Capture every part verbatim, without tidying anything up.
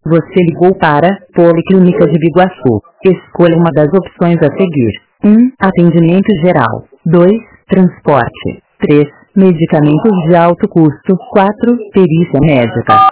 Você ligou para Policlínica de Biguaçu. Escolha uma das opções a seguir. um. Atendimento geral. dois. Transporte. três. Medicamentos de alto custo. quatro. Perícia médica.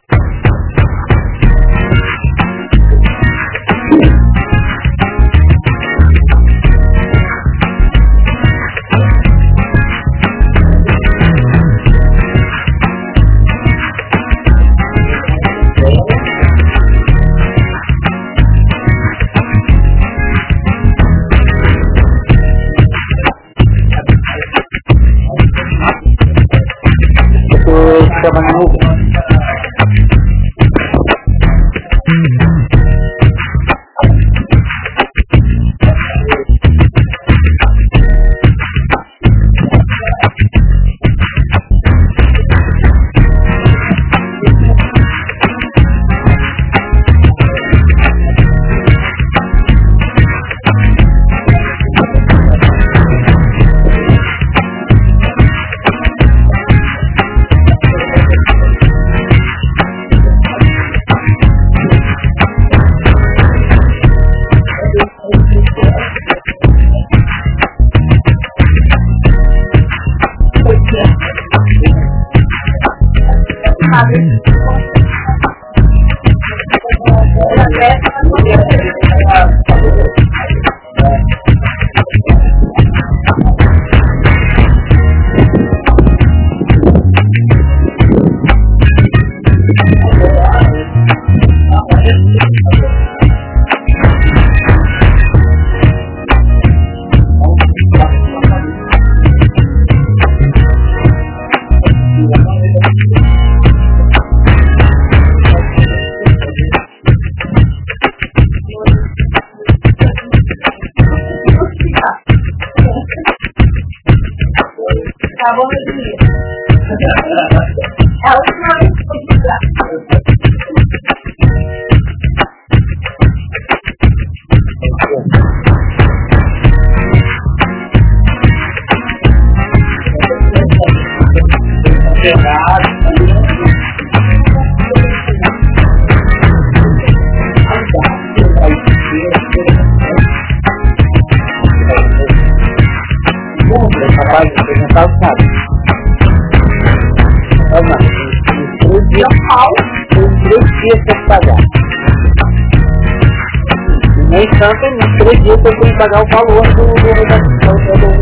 Tanto, nos três dias eu tenho que pagar o valor do redação do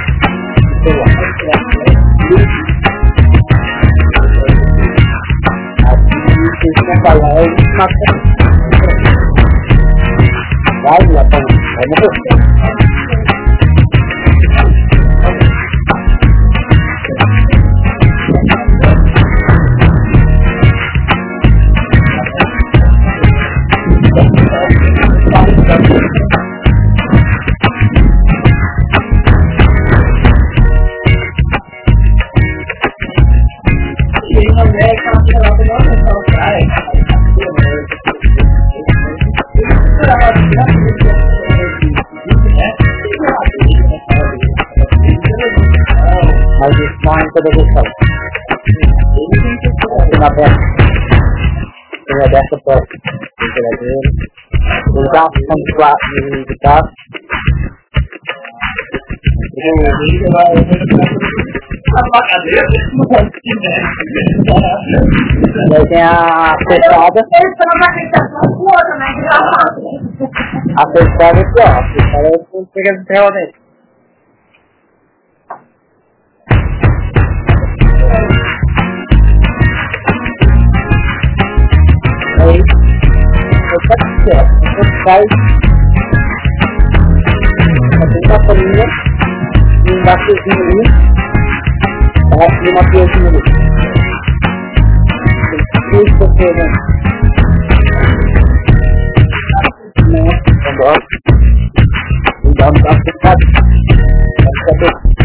sei lá. Aqui, vocês vão falar, é uma vai, lá, vai morrer. Mas isso não é toda vez só. Aqui na peça. Tem a dessa para o geladeiro. Os garfos são de plástico de carro. Aí tem a fechada. A fechada aqui, ó. A fechada é que pega de realmente. Aí, eu quero que é, você sai, tem uma folhinha, e um baixozinho ali, e uma piazinha ali. Tem três pessoas, né? Não, quando ó, e dá um braço fechado, vai ficar bem.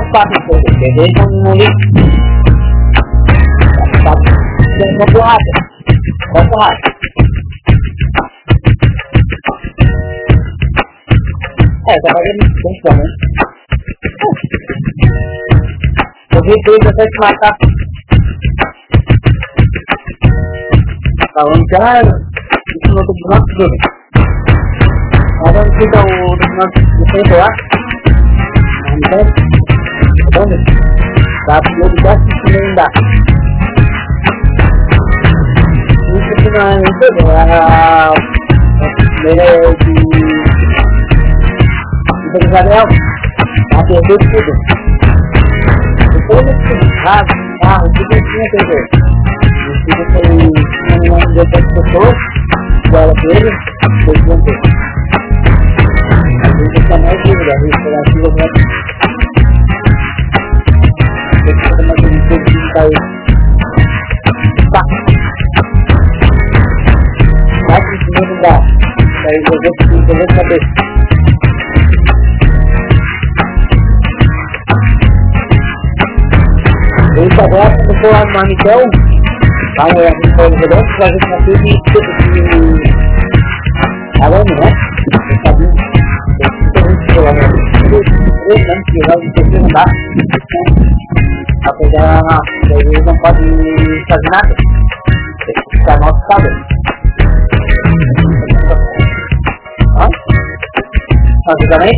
fácil de fazer, deixa um lixo. Tem uma borracha. Uma borracha. É, tá fazendo isso também. Eu vi dois até te matar. Falando que, ah, isso não tem nada tudo. Agora não fica o do nosso tempo lá. Não tem? Onde? Tá, porque eu já assisti ainda. Isso que não é nem tudo. A primeira é de... de Isabel. Ela perdeu tudo. Depois eu fui errado, carro, tudo eu tinha perder. O filho foi uma de outras pessoas, igual a dele, foi de um tempo. A gente tem mais dúvida, a gente tem a filha dela. Eu estou mais um pouco de cair. Tá. Vai que isso não dá. Daí eu vou te ver saber. Isso agora começou lá no Marmitel, lá no Marmitel de Verão, que a gente nasceu de arame, né? Eu sabia, tem muita gente que lá no três anos que já não tem que andar, pra pegar na daí eles não podem fazer nada, tem que ficar no nosso sábado. Hã? Fazer também?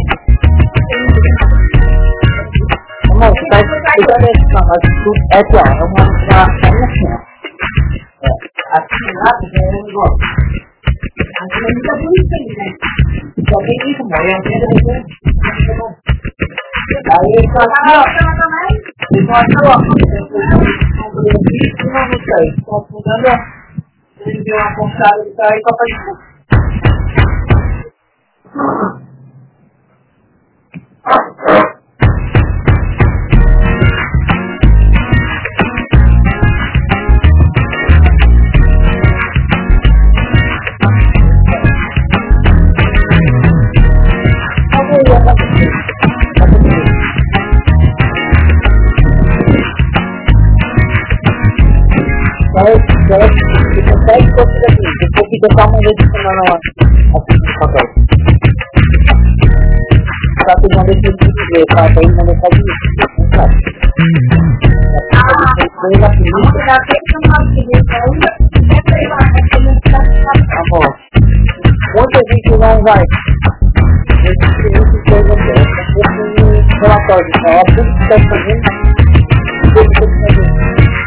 Não, você está explicando não, mas tudo é que ó, é uma relação assim, ó. É, assim lá, já é um negócio. Assim não está bonito aí, né? Só tem isso, mano, é um dedo de bom. Aí ele fala, ah, ele fala, ó, eu não sei, estou afundando, ó. Ele deu uma pontada de sair para fazer. Você consegue conseguir aqui, depois que botar uma vez de semana lá, assim, no papel. Só que uma vez que eu dizer, tá? Pra ele não deixar de ir, não sabe. Tá bom. Muita gente não vai. Eu disse que isso foi uma coisa, um relatório de falar tudo que está fazendo, tudo que está fazendo.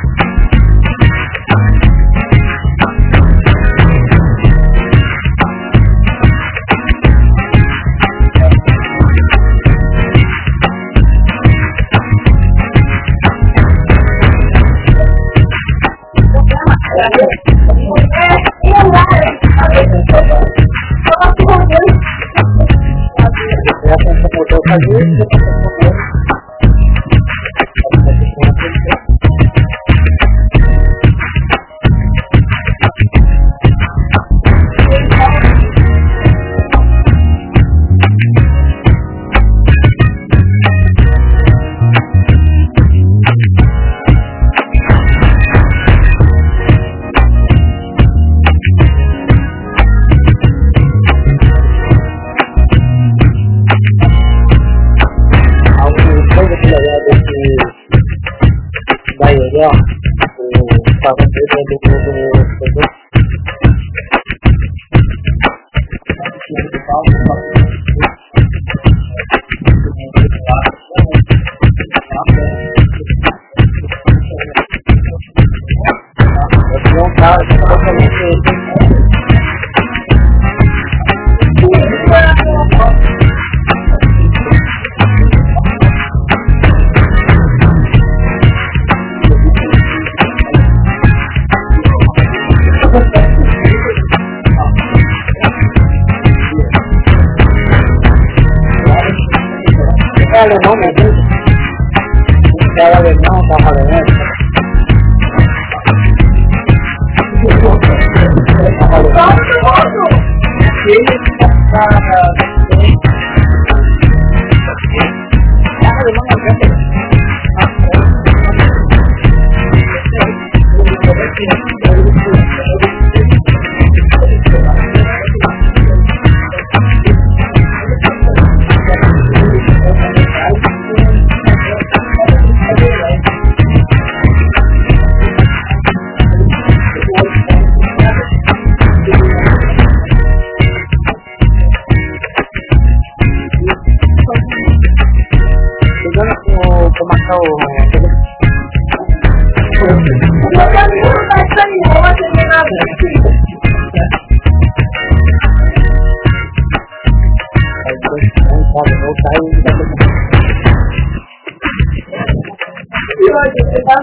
Ó, o pagamento do produtor. Eu um cara que estava falando é alemão mesmo, é alemão, tá alemão. Ele está Pode voltar e dar pra e hoje, você tá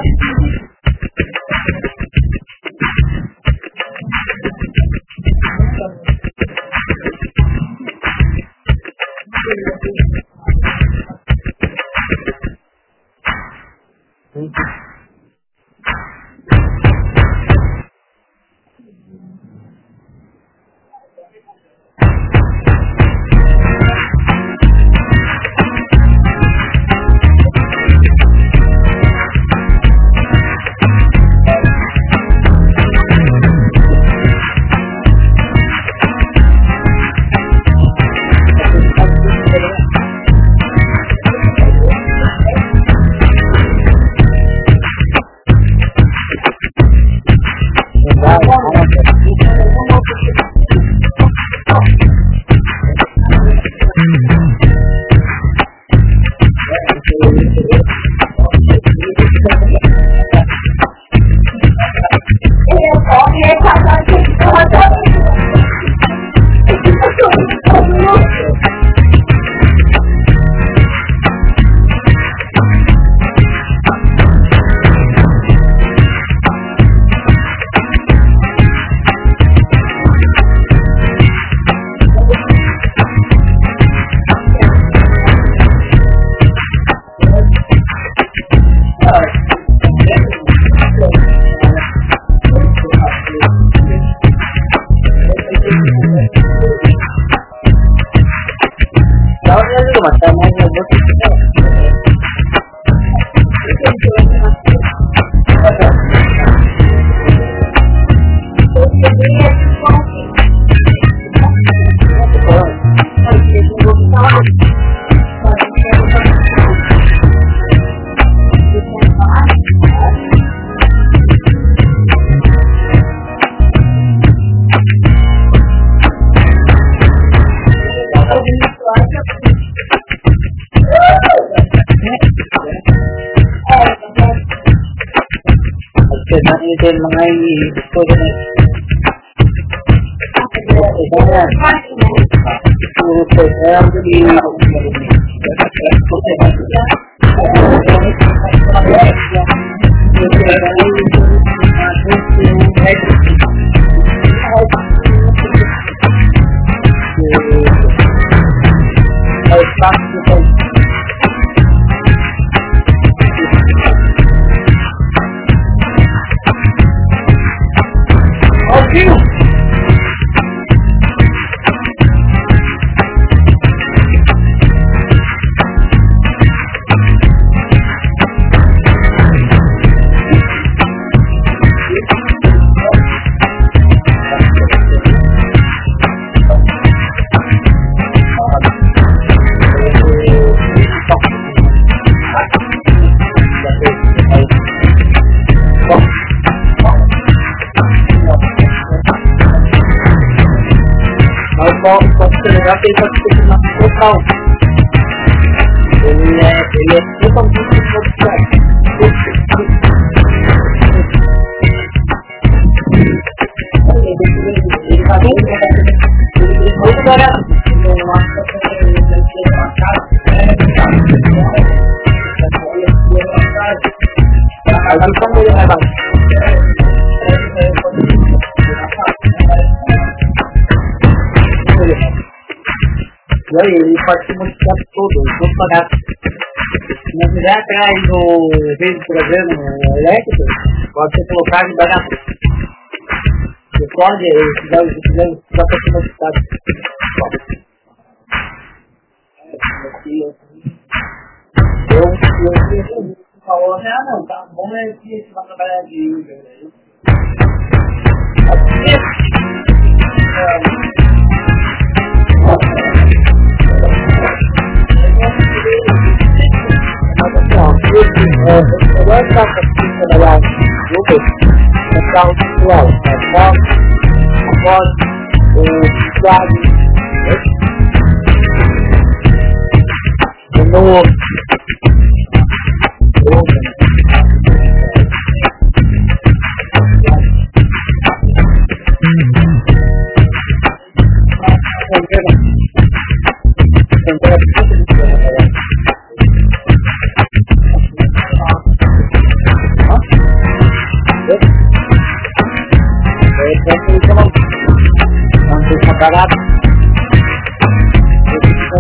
Then my pode ser legal que ele pode ser uma total. Ele é, ele é totalmente social. Ele vai bem, ele é muito barato. Eu acho que ele vai ser uma casa. Aí como ele vai baixo? E aí, ele pode se modificar todo, todo pagado. Se não quiser atrás do vídeo do programa elétrico, pode ser colocado e barato. Você pode, se quiser, se quiser, dá para ser modificado. Eu, eu, eu, falou, ah não, tá bom, é que você vai trabalhar de Uber. Eu gosto de trabalhar no Uber, no carro pessoal, no carro, após o quadro, no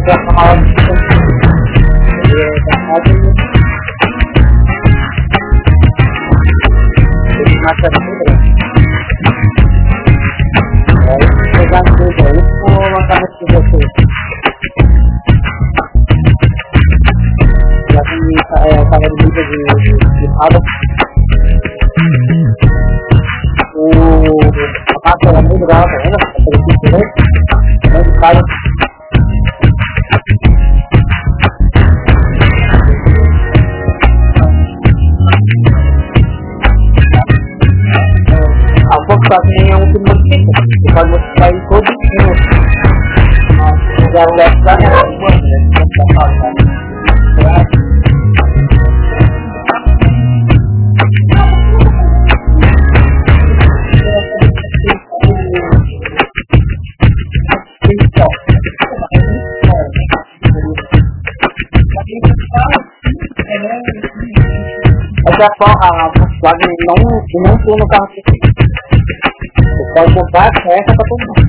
para falar de ele mata tudo. Aí, pegar tudo aí, vou lançar nesse vocês. Já tem é, tava de vida de fada. O a pasta era muito legal, tá vendo? Aquele tipo de muito caro. A pouco também é um que modifica. Você pode modificar ele todo o tempo. Já o left da minha coisa, né? Essa a Volkswagen não não tem no carro. Você pode comprar essa para todo mundo.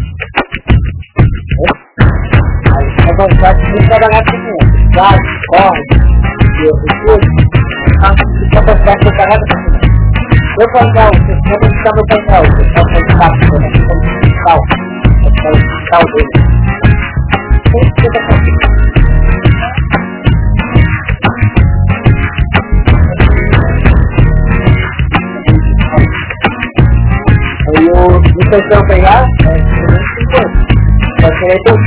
Aí a Volkswagen tem que trabalhar com isso. Gás, corre, e tudo. A Volkswagen tem que trabalhar com isso. Meu painel, você pode ficar meu painel. Você pode ficar no digital. Você pode ficar o dele. Tem que ter essa coisa. E o intenção pegar é cinquenta. Pode ser tudo.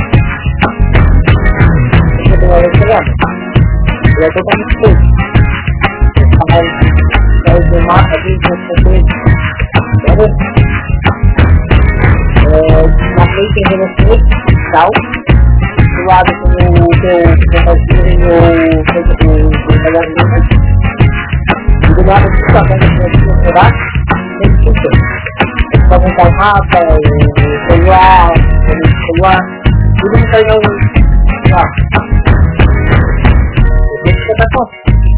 Você tem uma vez pegando. Ele é totalmente feito. Mas o mapa aqui, você tem. Entendeu? Na frente tem relações, tal. Do lado tem o teu compartilho e o feito do gasolina. E do lado do papel que você vai pegar, tem que ser. Para montar o mapa, o celular, o celular, tudo não cai no lá. Tem que ter conta.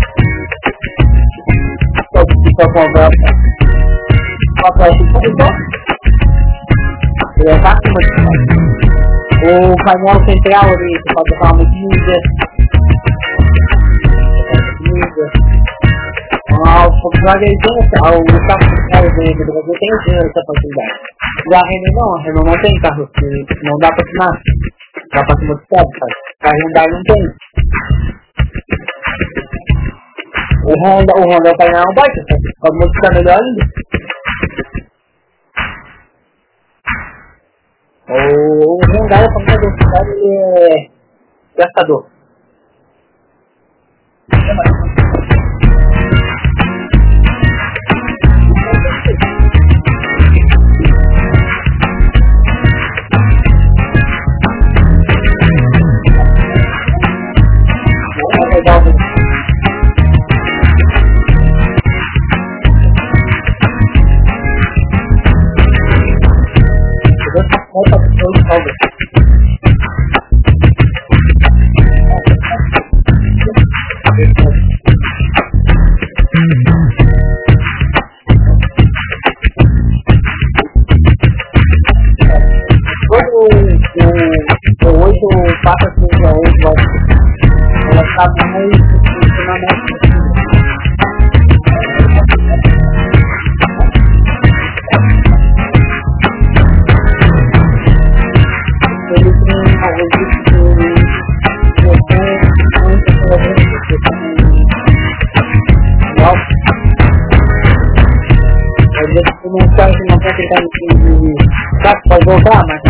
Só que fica com a conversa. Uma peça de computador. Ele é fácil, mas o painel central ali, você pode botar uma multimídia. O Volkswagen tem o carro central dele do Brasil, tem essa facilidade. Já a Renault não, a Renault não tem carro, não dá para assinar. Dá para se modificar, sabe? A Hyundai não tem. O Honda, o Honda é o painel não bate, sabe? Pode modificar melhor ainda. O Hyundai é para modificar, ele é gastador. Legal, né? O oito passa assim para oito, ela está mais funcionamento. Ele tem uma resistência de muito não sabe que não está tentando pode voltar, mas